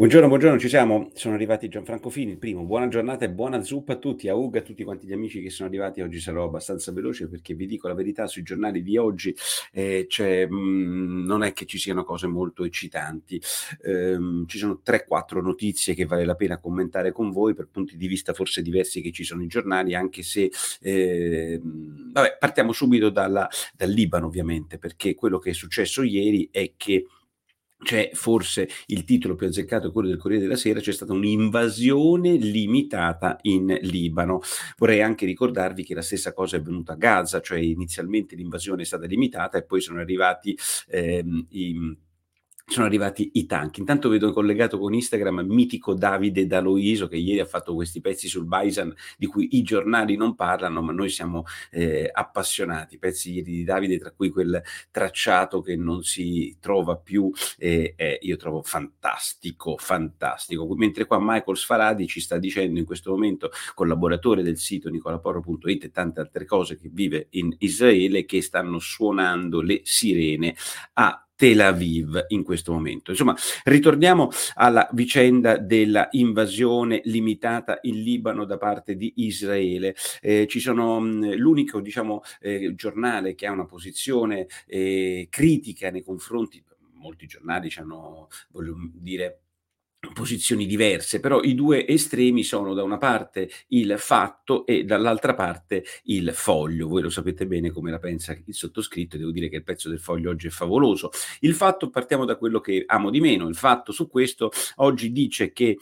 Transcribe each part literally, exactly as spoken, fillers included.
Buongiorno, buongiorno, ci siamo? Sono arrivati Gianfranco Fini, il primo. Buona giornata e buona zuppa a tutti, a Ugo e a tutti quanti gli amici che sono arrivati. Oggi sarò abbastanza veloce perché vi dico la verità, sui giornali di oggi eh, c'è, mh, non è che ci siano cose molto eccitanti. Ehm, ci sono tre quattro notizie che vale la pena commentare con voi per punti di vista forse diversi che ci sono i giornali, anche se ehm, vabbè, partiamo subito dalla, dal Libano ovviamente, perché quello che è successo ieri è che c'è forse il titolo più azzeccato è quello del Corriere della Sera, c'è stata un'invasione limitata in Libano. Vorrei anche ricordarvi che la stessa cosa è avvenuta a Gaza, cioè inizialmente l'invasione è stata limitata e poi sono arrivati ehm, i sono arrivati i tank. Intanto vedo collegato con Instagram mitico Davide D'Aloisio che ieri ha fatto questi pezzi sul Baisan di cui i giornali non parlano, ma noi siamo eh, appassionati. Pezzi ieri di Davide, tra cui quel tracciato che non si trova più, eh, eh, io trovo fantastico, fantastico. Mentre qua Michael Sfaradi ci sta dicendo in questo momento, collaboratore del sito nicolaporro punto it e tante altre cose, che vive in Israele, che stanno suonando le sirene a Tel Aviv in questo momento. Insomma, ritorniamo alla vicenda della invasione limitata in Libano da parte di Israele. Eh, ci sono mh, l'unico, diciamo, eh, giornale che ha una posizione eh, critica nei confronti, molti giornali hanno, voglio dire, posizioni diverse, però i due estremi sono da una parte il Fatto e dall'altra parte il Foglio. Voi lo sapete bene come la pensa il sottoscritto, e devo dire che il pezzo del Foglio oggi è favoloso. Il Fatto, partiamo da quello che amo di meno. Il Fatto su questo oggi dice che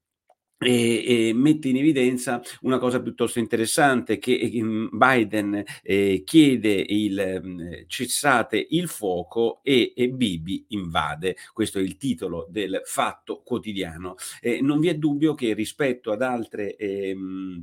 e, e mette in evidenza una cosa piuttosto interessante, che ehm, Biden eh, chiede il mh, cessate il fuoco e, e Bibi invade. Questo è il titolo del Fatto Quotidiano. Eh, non vi è dubbio che rispetto ad altre ehm,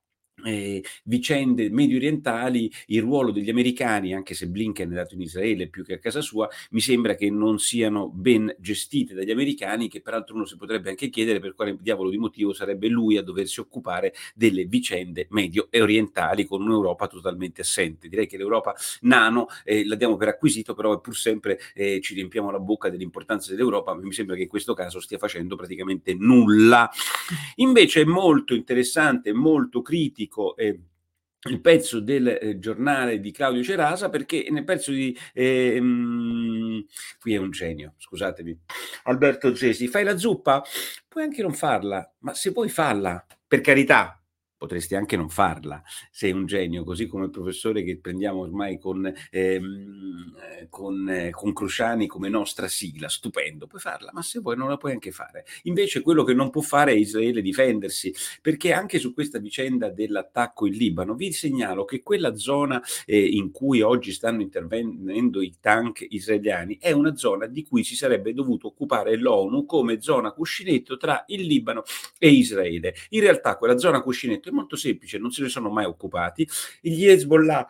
eh, vicende medio orientali, il ruolo degli americani, anche se Blinken è andato in Israele più che a casa sua, mi sembra che non siano ben gestite dagli americani, che peraltro uno si potrebbe anche chiedere per quale diavolo di motivo sarebbe lui a doversi occupare delle vicende medio orientali con un'Europa totalmente assente. Direi che l'Europa nano eh, la diamo per acquisito, però pur sempre eh, ci riempiamo la bocca dell'importanza dell'Europa, ma mi sembra che in questo caso stia facendo praticamente nulla. Invece è molto interessante, molto critico eh, il pezzo del eh, giornale di Claudio Cerasa, perché nel pezzo di ehm, qui è un genio, scusatemi, Alberto Gesi, fai la zuppa? Puoi anche non farla, ma se vuoi falla, per carità. Potresti anche non farla, sei un genio, così come il professore che prendiamo ormai con, ehm, eh, con, eh, con Cruciani come nostra sigla, stupendo, puoi farla, ma se vuoi non la puoi anche fare. Invece quello che non può fare è Israele difendersi, perché anche su questa vicenda dell'attacco in Libano vi segnalo che quella zona eh, in cui oggi stanno intervenendo i tank israeliani è una zona di cui si sarebbe dovuto occupare l'ONU come zona cuscinetto tra il Libano e Israele. In realtà quella zona cuscinetto è molto semplice, non se ne sono mai occupati. Gli Hezbollah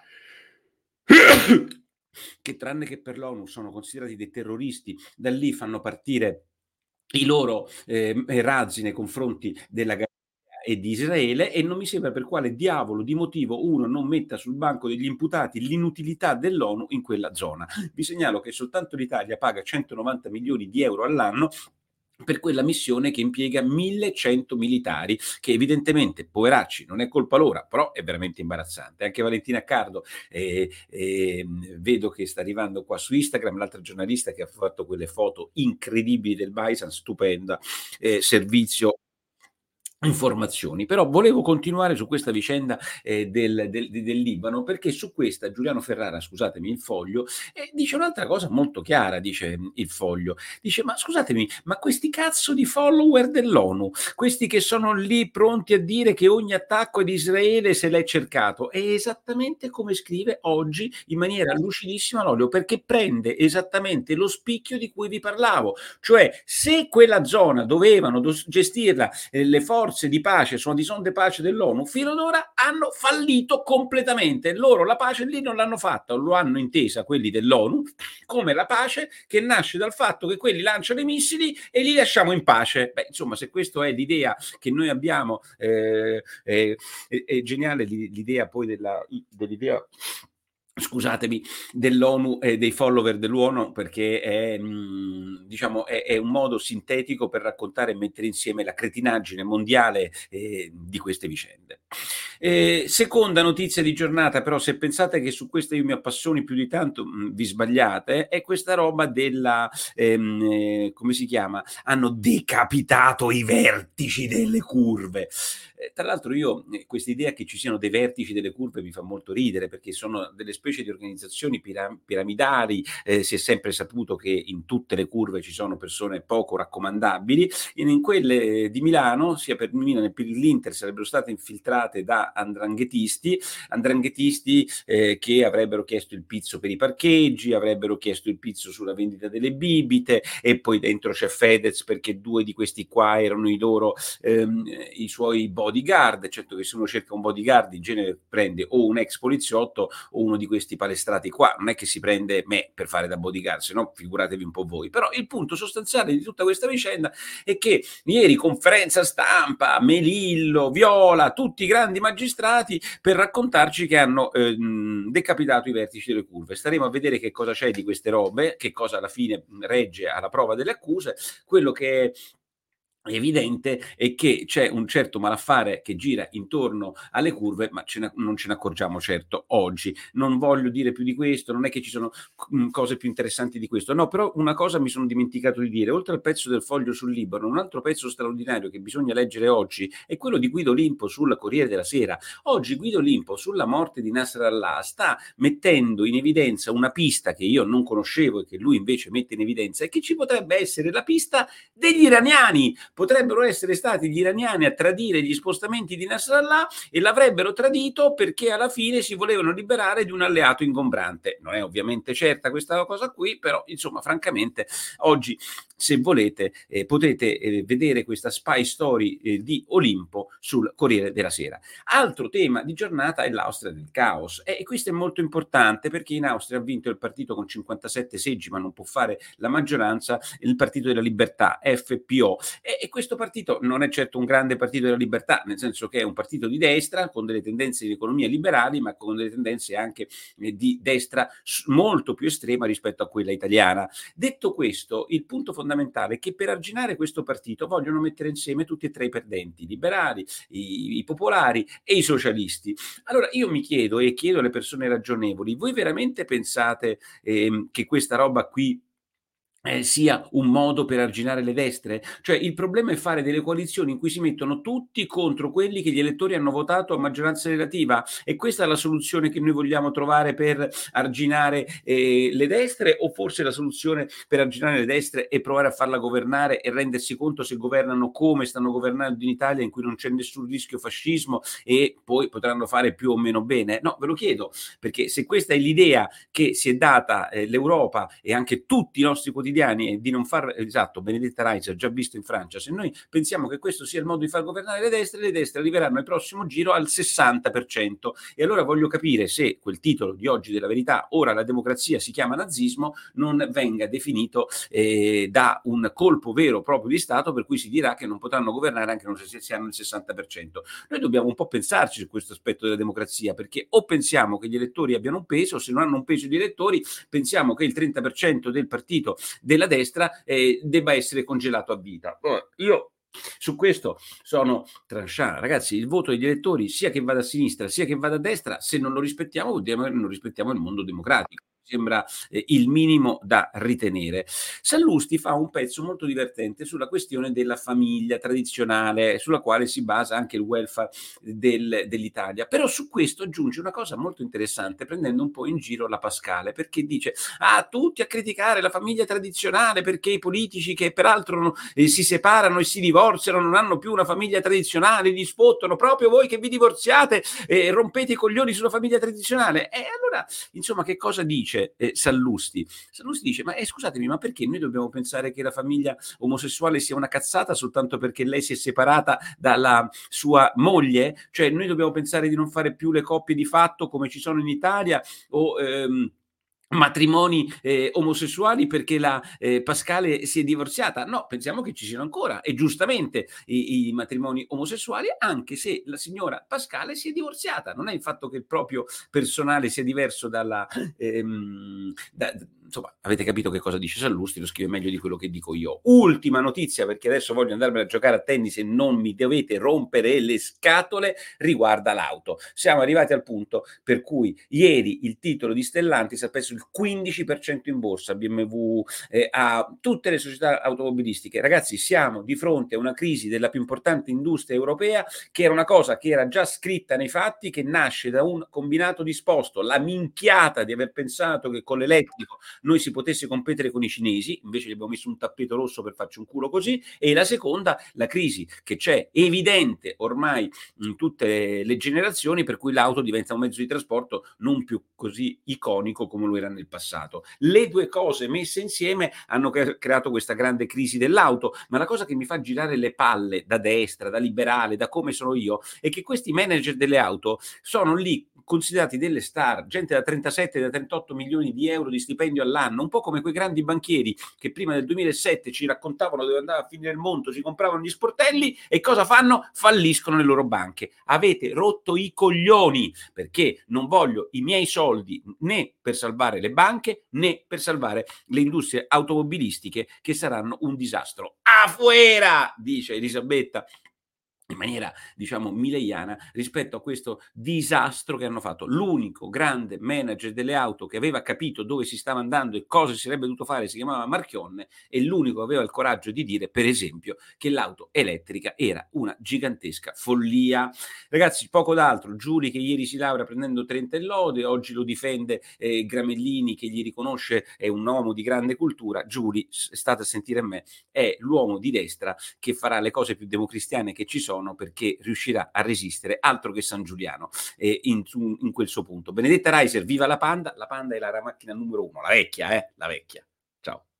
che tranne che per l'ONU sono considerati dei terroristi, da lì fanno partire i loro eh, razzi nei confronti della Galilea e di Israele, e non mi sembra per quale diavolo di motivo uno non metta sul banco degli imputati l'inutilità dell'ONU in quella zona. Vi segnalo che soltanto l'Italia paga centonovanta milioni di euro all'anno per quella missione che impiega millecento militari, che evidentemente, poveracci, non è colpa loro, però è veramente imbarazzante. Anche Valentina Accardo, eh, eh, vedo che sta arrivando qua su Instagram, l'altra giornalista che ha fatto quelle foto incredibili del Baisan, stupenda, eh, servizio informazioni. Però volevo continuare su questa vicenda eh, del, del, del Libano, perché su questa Giuliano Ferrara, scusatemi, il Foglio, eh, dice un'altra cosa molto chiara, dice il Foglio, dice ma scusatemi, ma questi cazzo di follower dell'ONU, questi che sono lì pronti a dire che ogni attacco è di Israele se l'è cercato, è esattamente come scrive oggi in maniera lucidissima l'Olio, perché prende esattamente lo spicchio di cui vi parlavo, cioè se quella zona dovevano dos- gestirla eh, le forze di pace, sono di sonde pace dell'ONU, fino ad ora hanno fallito completamente. Loro la pace lì non l'hanno fatta, lo hanno intesa quelli dell'ONU come la pace che nasce dal fatto che quelli lanciano i missili e li lasciamo in pace. Beh, insomma, se questa è l'idea che noi abbiamo, eh, eh, è, è geniale l'idea poi della, dell'idea scusatemi, dell'ONU e dei follower dell'ONU perché è, mhmm, diciamo è è un modo sintetico per raccontare e mettere insieme la cretinaggine mondiale, ehm, di queste vicende. Ehm, seconda notizia di giornata, però se pensate che su questa io mi appassioni più di tanto, mhmm, vi sbagliate, è questa roba della ehm, ehm, come si chiama? Hanno decapitato i vertici delle curve. Ehm, tra l'altro io, ehm, quest'idea che ci siano dei vertici delle curve mi fa molto ridere, perché sono delle specie di organizzazioni pira piramidali, ehm, si è sempre saputo che in tutte le curve ci sono persone poco raccomandabili, in in quelle di Milano, sia per Milan e per l'Inter, sarebbero state infiltrate da 'ndranghetisti, 'ndranghetisti, ehm, che avrebbero chiesto il pizzo per i parcheggi, avrebbero chiesto il pizzo sulla vendita delle bibite e poi dentro c'è Fedez perché due di questi qua erano i loro ehm, i suoi bodyguard. Certo che se uno cerca un bodyguard in genere prende o un ex poliziotto o uno di questi palestrati qua, non è che si prende me per fare da bodyguard, se no figuratevi un po' voi. Però il punto sostanziale di tutta questa vicenda è che ieri conferenza stampa, Melillo, Viola, tutti i grandi magistrati per raccontarci che hanno ehm, decapitato i vertici delle curve. Staremo a vedere che cosa c'è di queste robe, che cosa alla fine regge alla prova delle accuse. Quello che è evidente è che c'è un certo malaffare che gira intorno alle curve, ma ce ne non ce ne accorgiamo certo oggi. Non voglio dire più di questo, non è che ci sono c mhmm, cose più interessanti di questo. No, però una cosa mi sono dimenticato di dire: oltre al pezzo del Foglio sul Libano, un altro pezzo straordinario che bisogna leggere oggi è quello di Guido Limpo sul Corriere della Sera. Oggi Guido Limpo sulla morte di Nasrallah sta mettendo in evidenza una pista che io non conoscevo e che lui invece mette in evidenza e che ci potrebbe essere la pista degli iraniani. Potrebbero essere stati gli iraniani a tradire gli spostamenti di Nasrallah e l'avrebbero tradito perché alla fine si volevano liberare di un alleato ingombrante. Non è ovviamente certa questa cosa qui, però insomma francamente oggi se volete eh, potete eh, vedere questa spy story eh, di Olimpo sul Corriere della Sera. Altro tema di giornata è l'Austria del caos e questo è molto importante perché in Austria ha vinto il partito con cinquantasette seggi ma non può fare la maggioranza, il Partito della Libertà, F P O, e, e questo partito non è certo un grande partito della libertà, nel senso che è un partito di destra con delle tendenze di economia liberali ma con delle tendenze anche eh, di destra s- molto più estrema rispetto a quella italiana. Detto questo, il punto fondamentale è che per arginare questo partito vogliono mettere insieme tutti e tre i perdenti, i liberali, i, i popolari e i socialisti. Allora io mi chiedo e chiedo alle persone ragionevoli, voi veramente pensate ehm, che questa roba qui eh, sia un modo per arginare le destre? Cioè il problema è fare delle coalizioni in cui si mettono tutti contro quelli che gli elettori hanno votato a maggioranza relativa e questa è la soluzione che noi vogliamo trovare per arginare eh, le destre o forse la soluzione per arginare le destre è provare a farla governare e rendersi conto se governano come stanno governando in Italia in cui non c'è nessun rischio fascismo e poi potranno fare più o meno bene? No, ve lo chiedo, perché se questa è l'idea che si è data eh, l'Europa e anche tutti i nostri quotidiani e di non far, esatto, Benedetta Reiser, già visto in Francia, se noi pensiamo che questo sia il modo di far governare le destre, le destre arriveranno al prossimo giro al sessanta per cento e allora voglio capire se quel titolo di oggi della Verità, ora la democrazia si chiama nazismo, non venga definito eh, da un colpo vero e proprio di Stato per cui si dirà che non potranno governare anche se si hanno il sessanta per cento. Noi dobbiamo un po' pensarci su questo aspetto della democrazia perché o pensiamo che gli elettori abbiano un peso, se non hanno un peso gli elettori pensiamo che il trenta per cento del partito della destra eh, debba essere congelato a vita. Io su questo sono tranchant. Ragazzi, il voto degli elettori, sia che vada a sinistra sia che vada a destra, se non lo rispettiamo, vuol dire che non rispettiamo il mondo democratico. Sembra eh, il minimo da ritenere. Sallusti fa un pezzo molto divertente sulla questione della famiglia tradizionale, sulla quale si basa anche il welfare del, dell'Italia. Però su questo aggiunge una cosa molto interessante, prendendo un po' in giro la Pascale, perché dice: ah, tutti a criticare la famiglia tradizionale perché i politici che peraltro eh, si separano e si divorziano non hanno più una famiglia tradizionale, li sfottono proprio voi che vi divorziate e eh, rompete i coglioni sulla famiglia tradizionale. E allora, insomma, che cosa dice eh, Sallusti? Sallusti dice: ma eh, scusatemi, ma perché noi dobbiamo pensare che la famiglia omosessuale sia una cazzata soltanto perché lei si è separata dalla sua moglie? Cioè noi dobbiamo pensare di non fare più le coppie di fatto come ci sono in Italia o ehm, matrimoni, ehm, omosessuali perché la, ehm, Pascale si è divorziata. No, pensiamo che ci siano ancora e giustamente i i matrimoni omosessuali, anche se la signora Pascale si è divorziata. Non è il fatto che il proprio personale sia diverso dalla ehm, da d insomma, avete capito che cosa dice Sallusti, lo scrive meglio di quello che dico io. Ultima notizia, perché adesso voglio andarmene a giocare a tennis e non mi dovete rompere le scatole, riguarda l'auto. Siamo arrivati al punto per cui ieri il titolo di Stellantis ha perso il quindici per cento in borsa, B M W, eh, a tutte le società automobilistiche. Ragazzi, siamo di fronte a una crisi della più importante industria europea, che era una cosa che era già scritta nei fatti, che nasce da un combinato disposto. La minchiata di aver pensato che con l'elettrico noi si potesse competere con i cinesi, invece gli abbiamo messo un tappeto rosso per farci un culo così, e la seconda, la crisi che c'è evidente ormai in tutte le generazioni, per cui l'auto diventa un mezzo di trasporto non più così iconico come lo era nel passato. Le due cose messe insieme hanno cre- creato questa grande crisi dell'auto, ma la cosa che mi fa girare le palle da destra, da liberale, da come sono io, è che questi manager delle auto sono lì considerati delle star, gente da trentasette, da trentotto milioni di euro di stipendio all'anno, un po' come quei grandi banchieri che prima del duemilasette ci raccontavano dove andava a finire il mondo, si compravano gli sportelli e cosa fanno? Falliscono le loro banche. Avete rotto i coglioni, perché non voglio i miei soldi né per salvare le banche né per salvare le industrie automobilistiche che saranno un disastro. Afuera, dice Elisabetta in maniera, diciamo, mileiana rispetto a questo disastro che hanno fatto. L'unico grande manager delle auto che aveva capito dove si stava andando e cosa si sarebbe dovuto fare si chiamava Marchionne, e l'unico che aveva il coraggio di dire, per esempio, che l'auto elettrica era una gigantesca follia. Ragazzi, poco d'altro. Giuli che ieri si laurea prendendo trenta e lode, oggi lo difende eh, Gramellini che gli riconosce è un uomo di grande cultura. Giuli, state a sentire me, è l'uomo di destra che farà le cose più democristiane che ci sono, perché riuscirà a resistere, altro che San Giuliano, eh, in, in quel suo punto. Benedetta Reiser, viva la Panda, la Panda è la macchina numero uno, la vecchia, eh, la vecchia. Ciao.